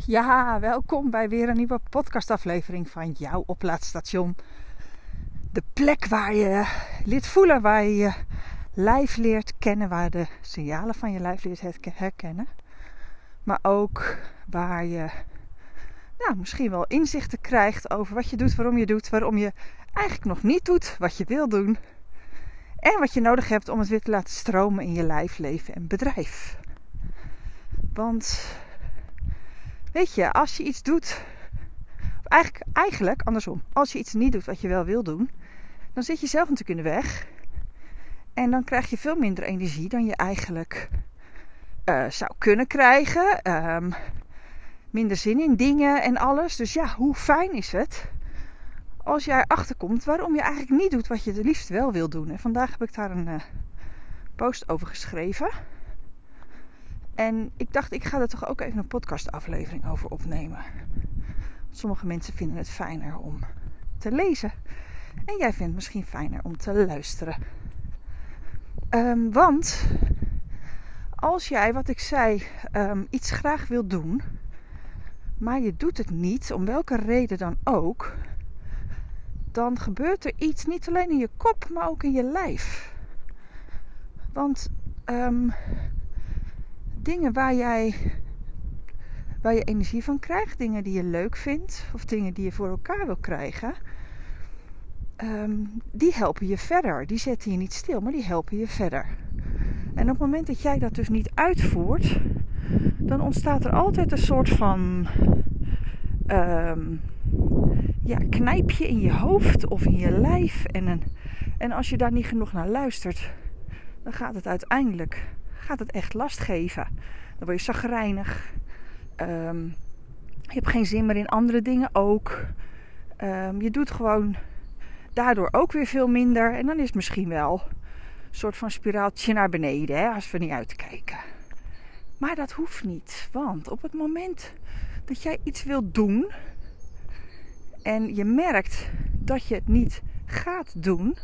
Ja, welkom bij weer een nieuwe podcastaflevering van jouw oplaadstation. De plek waar je leert voelen, waar je je lijf leert kennen, waar de signalen van je lijf leert herkennen. Maar ook waar je misschien wel inzichten krijgt over wat je doet, waarom je eigenlijk nog niet doet wat je wil doen. En wat je nodig hebt om het weer te laten stromen in je lijf, leven en bedrijf. Want weet je, als je iets doet, eigenlijk andersom. Als je iets niet doet wat je wel wil doen, dan zit je zelf natuurlijk in de weg. En dan krijg je veel minder energie dan je eigenlijk zou kunnen krijgen. Minder zin in dingen en alles. Dus ja, hoe fijn is het als jij achterkomt waarom je eigenlijk niet doet wat je het liefst wel wil doen. En vandaag heb ik daar een post over geschreven. En ik dacht, ik ga er toch ook even een podcastaflevering over opnemen. Sommige mensen vinden het fijner om te lezen. En jij vindt het misschien fijner om te luisteren. Want als jij, wat ik zei, iets graag wil doen, maar je doet het niet, om welke reden dan ook, dan gebeurt er iets niet alleen in je kop, maar ook in je lijf. Want dingen waar je energie van krijgt, dingen die je leuk vindt of dingen die je voor elkaar wil krijgen, die helpen je verder. Die zetten je niet stil, maar die helpen je verder. En op het moment dat jij dat dus niet uitvoert, dan ontstaat er altijd een soort van knijpje in je hoofd of in je lijf. En als je daar niet genoeg naar luistert, dan gaat het uiteindelijk echt last geven. Dan word je chagrijnig. Je hebt geen zin meer in andere dingen ook. Je doet gewoon daardoor ook weer veel minder. En dan is het misschien wel een soort van spiraaltje naar beneden, hè, als we niet uitkijken. Maar dat hoeft niet. Want op het moment dat jij iets wilt doen en je merkt dat je het niet gaat doen,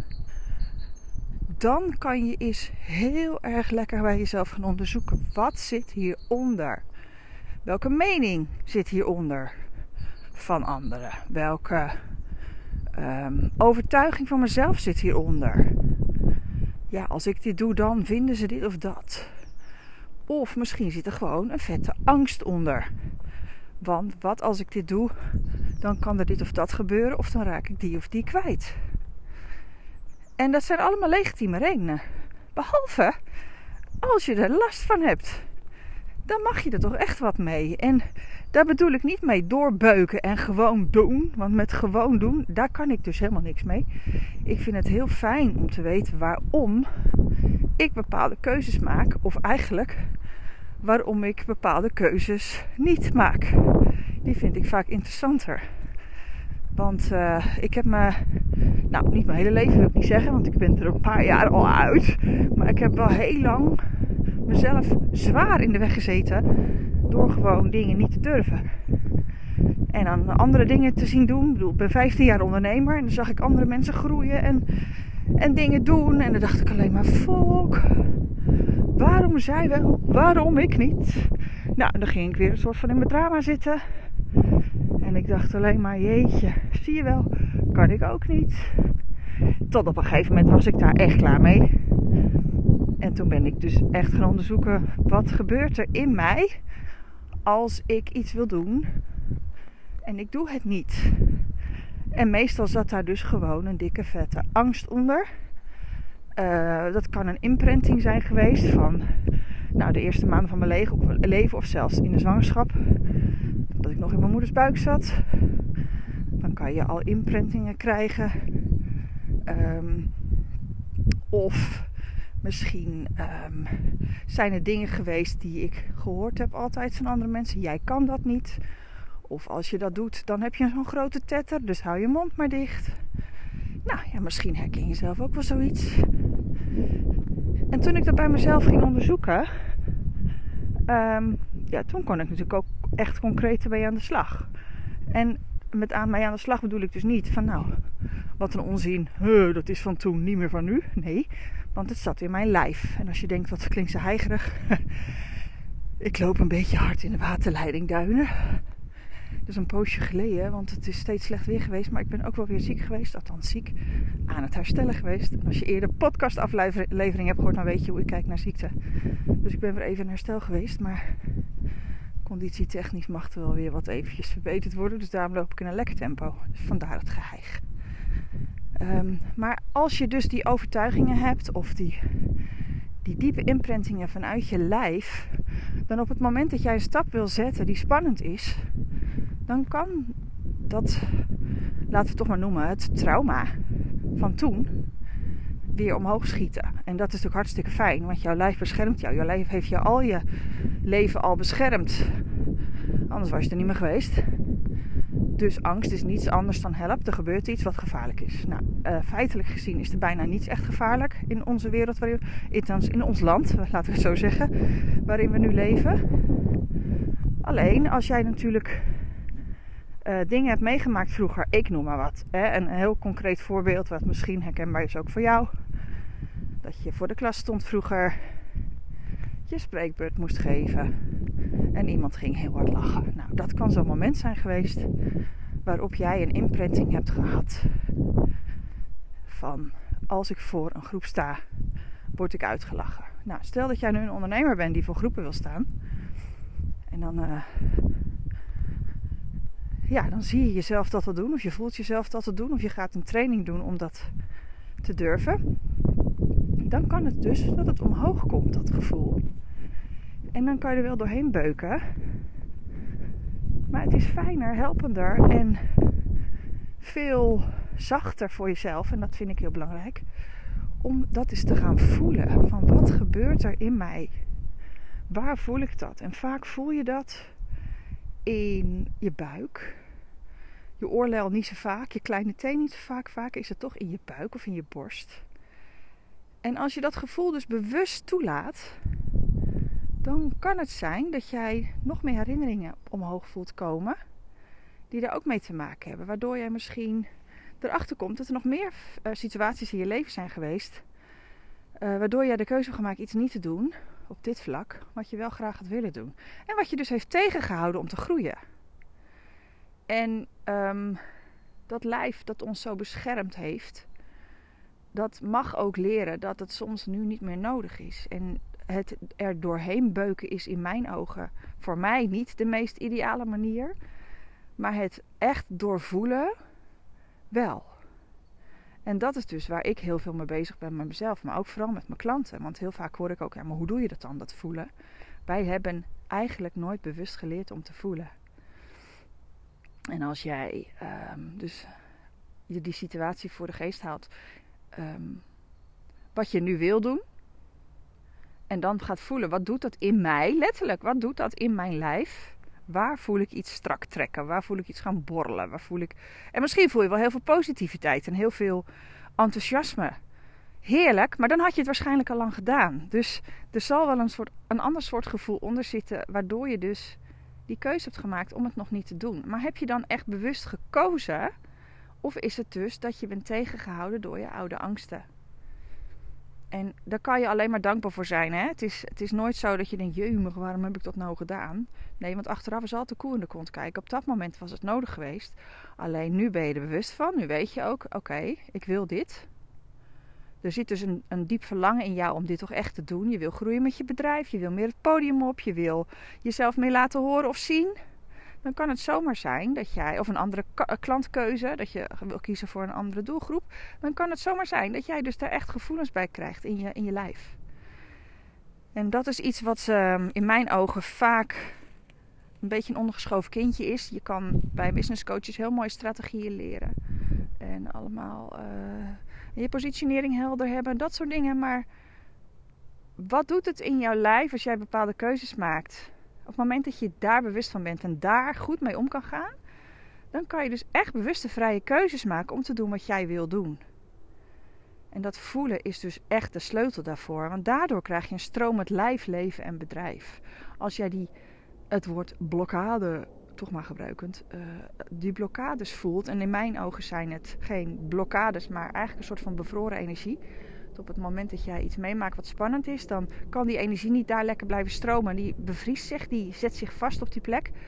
dan kan je eens heel erg lekker bij jezelf gaan onderzoeken. Wat zit hieronder? Welke mening zit hieronder van anderen? Welke overtuiging van mezelf zit hieronder? Ja, als ik dit doe, dan vinden ze dit of dat. Of misschien zit er gewoon een vette angst onder. Want wat als ik dit doe, dan kan er dit of dat gebeuren. Of dan raak ik die of die kwijt. En dat zijn allemaal legitieme redenen. Behalve als je er last van hebt. Dan mag je er toch echt wat mee. En daar bedoel ik niet mee doorbeuken en gewoon doen. Want met gewoon doen, daar kan ik dus helemaal niks mee. Ik vind het heel fijn om te weten waarom ik bepaalde keuzes maak. Of eigenlijk waarom ik bepaalde keuzes niet maak. Die vind ik vaak interessanter. Want ik heb niet mijn hele leven wil ik niet zeggen, want ik ben er een paar jaar al uit. Maar ik heb wel heel lang mezelf zwaar in de weg gezeten door gewoon dingen niet te durven. En dan andere dingen te zien doen. Ik bedoel, ik ben 15 jaar ondernemer en dan zag ik andere mensen groeien en dingen doen. En dan dacht ik alleen maar, fuck, waarom zij wel, waarom ik niet? Nou, dan ging ik weer een soort van in mijn drama zitten. En ik dacht alleen maar, jeetje, zie je wel, kan ik ook niet. Tot op een gegeven moment was ik daar echt klaar mee. En toen ben ik dus echt gaan onderzoeken, wat gebeurt er in mij als ik iets wil doen en ik doe het niet. En meestal zat daar dus gewoon een dikke vette angst onder. Dat kan een imprinting zijn geweest van de eerste maanden van mijn leven of zelfs in de zwangerschap. Dat ik nog in mijn moeders buik zat. Dan kan je al imprintingen krijgen. Of misschien zijn er dingen geweest die ik gehoord heb altijd van andere mensen. Jij kan dat niet. Of als je dat doet, dan heb je zo'n grote tetter. Dus hou je mond maar dicht. Nou ja, misschien herken je zelf ook wel zoiets. En toen ik dat bij mezelf ging onderzoeken, toen kon ik natuurlijk ook echt concreet ermee aan de slag. En met mij aan de slag bedoel ik dus niet van wat een onzin, dat is van toen, niet meer van nu. Nee, want het zat in mijn lijf. En als je denkt, wat klinkt ze heigerig. Ik loop een beetje hard in de waterleidingduinen. Dat is een poosje geleden, want het is steeds slecht weer geweest. Maar ik ben ook wel weer ziek geweest, althans ziek, aan het herstellen geweest. En als je eerder podcastaflevering hebt gehoord, dan weet je hoe ik kijk naar ziekte. Dus ik ben weer even in herstel geweest, maar conditietechnisch mag er wel weer wat eventjes verbeterd worden. Dus daarom loop ik in een lekker tempo. Dus vandaar het geheig. Maar als je dus die overtuigingen hebt of die diepe imprintingen vanuit je lijf, dan op het moment dat jij een stap wil zetten die spannend is, dan kan dat, laten we het toch maar noemen, het trauma van toen weer omhoog schieten. En dat is natuurlijk hartstikke fijn, want jouw lijf beschermt jou. Jouw lijf heeft je al je leven al beschermd. Anders was je er niet meer geweest. Dus angst is niets anders dan help. Er gebeurt iets wat gevaarlijk is. Nou, feitelijk gezien is er bijna niets echt gevaarlijk in onze wereld, in ons land, laten we het zo zeggen, waarin we nu leven. Alleen als jij natuurlijk dingen hebt meegemaakt vroeger, ik noem maar wat. Een heel concreet voorbeeld wat misschien herkenbaar is ook voor jou. Dat je voor de klas stond vroeger, je spreekbeurt moest geven en iemand ging heel hard lachen. Nou, dat kan zo'n moment zijn geweest waarop jij een imprinting hebt gehad van als ik voor een groep sta, word ik uitgelachen. Nou, stel dat jij nu een ondernemer bent die voor groepen wil staan en dan zie je jezelf dat te doen, of je voelt jezelf dat te doen, of je gaat een training doen om dat te durven. Dan kan het dus dat het omhoog komt, dat gevoel. En dan kan je er wel doorheen beuken. Maar het is fijner, helpender en veel zachter voor jezelf. En dat vind ik heel belangrijk. Om dat eens te gaan voelen. Van wat gebeurt er in mij? Waar voel ik dat? En vaak voel je dat in je buik. Je oorlel niet zo vaak. Je kleine teen niet zo vaak. Vaak is het toch in je buik of in je borst. En als je dat gevoel dus bewust toelaat, dan kan het zijn dat jij nog meer herinneringen omhoog voelt komen, die er ook mee te maken hebben. Waardoor jij misschien erachter komt dat er nog meer situaties in je leven zijn geweest, waardoor jij de keuze hebt gemaakt iets niet te doen op dit vlak, wat je wel graag had willen doen. En wat je dus heeft tegengehouden om te groeien. En dat lijf dat ons zo beschermd heeft, dat mag ook leren dat het soms nu niet meer nodig is. En het er doorheen beuken is in mijn ogen voor mij niet de meest ideale manier. Maar het echt doorvoelen wel. En dat is dus waar ik heel veel mee bezig ben met mezelf. Maar ook vooral met mijn klanten. Want heel vaak hoor ik ook, ja, maar hoe doe je dat dan, dat voelen? Wij hebben eigenlijk nooit bewust geleerd om te voelen. En als jij dus je die situatie voor de geest haalt, wat je nu wil doen, en dan gaat voelen, wat doet dat in mij? Letterlijk, wat doet dat in mijn lijf? Waar voel ik iets strak trekken? Waar voel ik iets gaan borrelen? Waar voel ik... En misschien voel je wel heel veel positiviteit en heel veel enthousiasme. Heerlijk, maar dan had je het waarschijnlijk al lang gedaan. Dus er zal wel een ander soort gevoel onder zitten, waardoor je dus die keuze hebt gemaakt om het nog niet te doen. Maar heb je dan echt bewust gekozen? Of is het dus dat je bent tegengehouden door je oude angsten? En daar kan je alleen maar dankbaar voor zijn. Hè? Het is nooit zo dat je denkt, jeumig, waarom heb ik dat nou gedaan? Nee, want achteraf is altijd de koe in de kont kijken. Op dat moment was het nodig geweest. Alleen nu ben je er bewust van. Nu weet je ook, oké, ik wil dit. Er zit dus een diep verlangen in jou om dit toch echt te doen. Je wil groeien met je bedrijf. Je wil meer het podium op. Je wil jezelf meer laten horen of zien. Dan kan het zomaar zijn dat jij, of een andere klantkeuze, dat je wil kiezen voor een andere doelgroep. Dan kan het zomaar zijn dat jij dus daar echt gevoelens bij krijgt in je lijf. En dat is iets wat in mijn ogen vaak een beetje een ondergeschoven kindje is. Je kan bij business coaches heel mooie strategieën leren. En allemaal je positionering helder hebben, dat soort dingen. Maar wat doet het in jouw lijf als jij bepaalde keuzes maakt? Op het moment dat je daar bewust van bent en daar goed mee om kan gaan, dan kan je dus echt bewuste vrije keuzes maken om te doen wat jij wil doen. En dat voelen is dus echt de sleutel daarvoor. Want daardoor krijg je een stromend lijf, leven en bedrijf. Als jij het woord blokkade, toch maar gebruikend, die blokkades voelt. En in mijn ogen zijn het geen blokkades, maar eigenlijk een soort van bevroren energie. Op het moment dat jij iets meemaakt wat spannend is, dan kan die energie niet daar lekker blijven stromen. Die bevriest zich, die zet zich vast op die plek.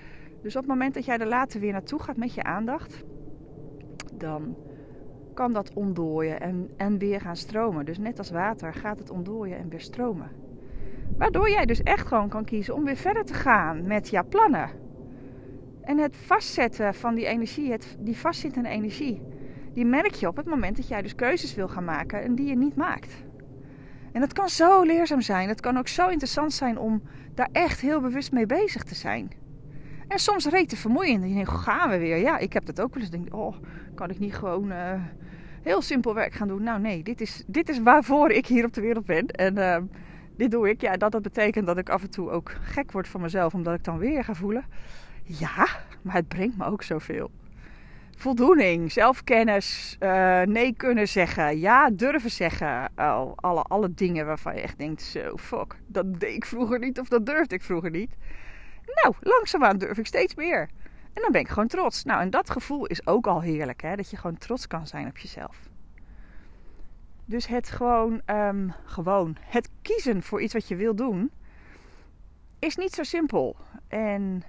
Dus op het moment dat jij er later weer naartoe gaat met je aandacht, dan kan dat ontdooien en weer gaan stromen. Dus net als water gaat het ontdooien en weer stromen. Waardoor jij dus echt gewoon kan kiezen om weer verder te gaan met jouw plannen. En het vastzetten van die energie, die vastzittende energie, die merk je op het moment dat jij dus keuzes wil gaan maken en die je niet maakt. En dat kan zo leerzaam zijn. Het kan ook zo interessant zijn om daar echt heel bewust mee bezig te zijn. En soms rete vermoeiend. En je denkt, gaan we weer? Ja, ik heb dat ook wel eens. Denk, kan ik niet gewoon heel simpel werk gaan doen? Nou nee, dit is waarvoor ik hier op de wereld ben. En dit doe ik. Ja, dat betekent dat ik af en toe ook gek word van mezelf. Omdat ik dan weer ga voelen. Ja, maar het brengt me ook zoveel. Voldoening, zelfkennis, nee kunnen zeggen, ja durven zeggen. Alle dingen waarvan je echt denkt, zo fuck, dat deed ik vroeger niet of dat durfde ik vroeger niet. Nou, langzaamaan durf ik steeds meer. En dan ben ik gewoon trots. Nou, en dat gevoel is ook al heerlijk, hè? Dat je gewoon trots kan zijn op jezelf. Dus het gewoon het kiezen voor iets wat je wil doen, is niet zo simpel. En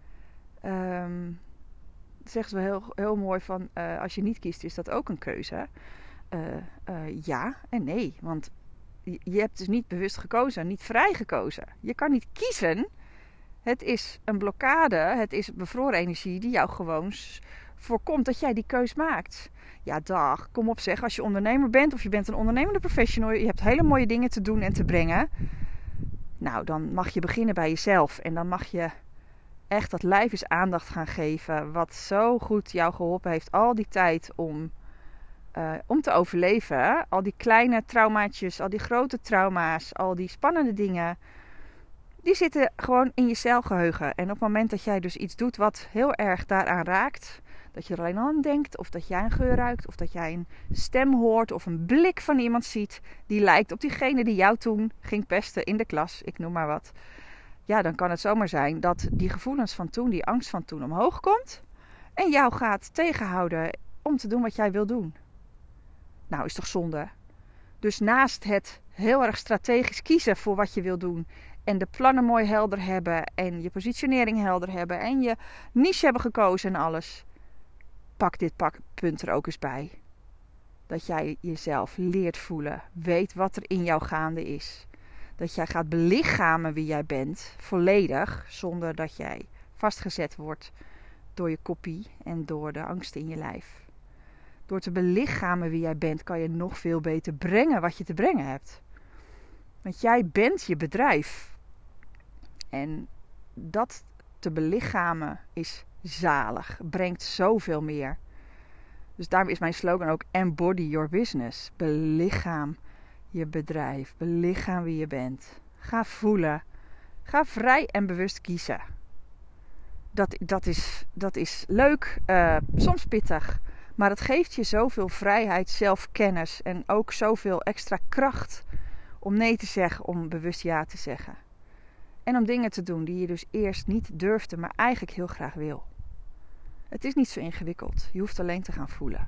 zegt ze wel heel mooi van, als je niet kiest, is dat ook een keuze. Ja en nee, want je hebt dus niet bewust gekozen, niet vrij gekozen. Je kan niet kiezen. Het is een blokkade, het is bevroren energie die jou gewoon voorkomt dat jij die keus maakt. Ja, dag, kom op zeg, als je ondernemer bent of je bent een ondernemende professional, je hebt hele mooie dingen te doen en te brengen. Nou, dan mag je beginnen bij jezelf en dan mag je echt dat lijf eens aandacht gaan geven, wat zo goed jou geholpen heeft al die tijd om te overleven. Al die kleine traumaatjes, al die grote trauma's, al die spannende dingen, die zitten gewoon in je celgeheugen. En op het moment dat jij dus iets doet wat heel erg daaraan raakt, dat je er alleen aan denkt, of dat jij een geur ruikt, of dat jij een stem hoort, of een blik van iemand ziet die lijkt op diegene die jou toen ging pesten in de klas, ik noem maar wat. Ja, dan kan het zomaar zijn dat die gevoelens van toen, die angst van toen omhoog komt en jou gaat tegenhouden om te doen wat jij wil doen. Nou, is toch zonde? Dus naast het heel erg strategisch kiezen voor wat je wil doen en de plannen mooi helder hebben en je positionering helder hebben en je niche hebben gekozen en alles, pak dit punt er ook eens bij. Dat jij jezelf leert voelen, weet wat er in jou gaande is. Dat jij gaat belichamen wie jij bent, volledig, zonder dat jij vastgezet wordt door je koppie en door de angst in je lijf. Door te belichamen wie jij bent, kan je nog veel beter brengen wat je te brengen hebt. Want jij bent je bedrijf. En dat te belichamen is zalig, brengt zoveel meer. Dus daarom is mijn slogan ook embody your business. Belichaam je bedrijf, belichaam wie je bent. Ga voelen. Ga vrij en bewust kiezen. Dat is leuk, soms pittig. Maar het geeft je zoveel vrijheid, zelfkennis en ook zoveel extra kracht om nee te zeggen, om bewust ja te zeggen. En om dingen te doen die je dus eerst niet durfde, maar eigenlijk heel graag wil. Het is niet zo ingewikkeld. Je hoeft alleen te gaan voelen.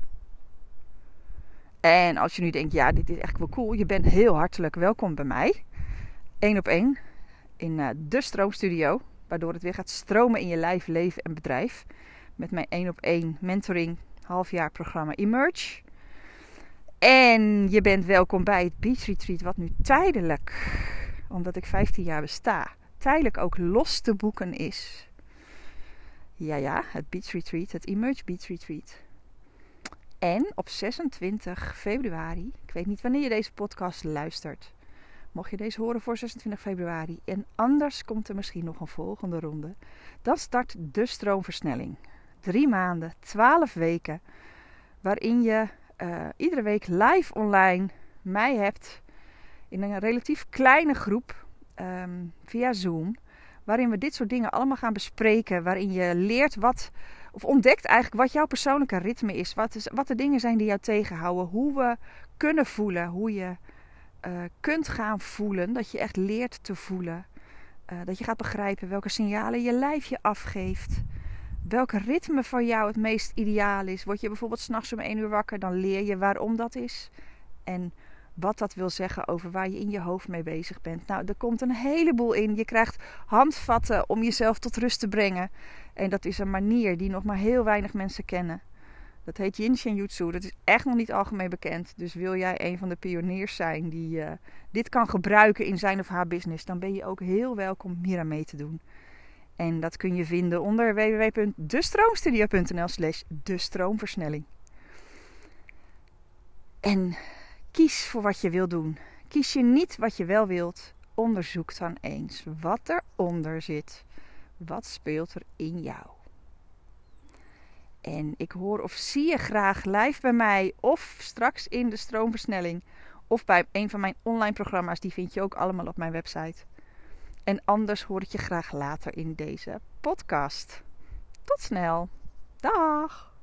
En als je nu denkt, ja, dit is echt wel cool. Je bent heel hartelijk welkom bij mij. 1-op-1 in de Stroomstudio. Waardoor het weer gaat stromen in je lijf, leven en bedrijf. Met mijn 1-op-1 mentoring halfjaarprogramma Emerge. En je bent welkom bij het Beach Retreat. Wat nu tijdelijk, omdat ik 15 jaar besta, tijdelijk ook los te boeken is. Ja, het Beach Retreat, het Emerge Beach Retreat. En op 26 februari, ik weet niet wanneer je deze podcast luistert. Mocht je deze horen voor 26 februari en anders komt er misschien nog een volgende ronde. Dan start de stroomversnelling. 3 maanden, 12 weken, waarin je iedere week live online mij hebt in een relatief kleine groep via Zoom. Waarin we dit soort dingen allemaal gaan bespreken. Waarin je leert of ontdekt eigenlijk wat jouw persoonlijke ritme is. Wat de dingen zijn die jou tegenhouden. Hoe we kunnen voelen. Hoe je kunt gaan voelen. Dat je echt leert te voelen. Dat je gaat begrijpen welke signalen je lijf je afgeeft. Welke ritme voor jou het meest ideaal is. Word je bijvoorbeeld 's nachts om 1 uur wakker. Dan leer je waarom dat is. En wat dat wil zeggen over waar je in je hoofd mee bezig bent. Nou, er komt een heleboel in. Je krijgt handvatten om jezelf tot rust te brengen. En dat is een manier die nog maar heel weinig mensen kennen. Dat heet Yin Shin Jutsu. Dat is echt nog niet algemeen bekend. Dus wil jij een van de pioniers zijn die dit kan gebruiken in zijn of haar business, dan ben je ook heel welkom hier aan mee te doen. En dat kun je vinden onder www.destroomstudio.nl/destroomversnelling. En kies voor wat je wil doen. Kies je niet wat je wel wilt, onderzoek dan eens wat eronder zit. Wat speelt er in jou? En ik hoor of zie je graag live bij mij of straks in de stroomversnelling of bij een van mijn online programma's. Die vind je ook allemaal op mijn website. En anders hoor ik je graag later in deze podcast. Tot snel. Dag!